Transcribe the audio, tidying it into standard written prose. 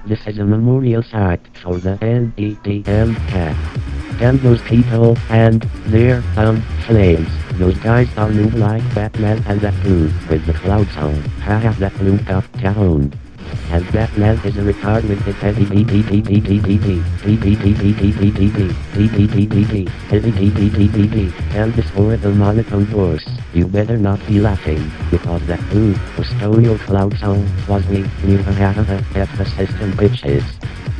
This is a memorial site for the NETM cat. And those people, and their, flames. Those guys are new like Batman and that blue, with the cloud song. Haha, that blue got down. And Batman is a retard with his heavy and this horrible monotone voice. You better not be laughing, because that blue, who stole your cloud song, was me, you ha ha ha, F the system bitches.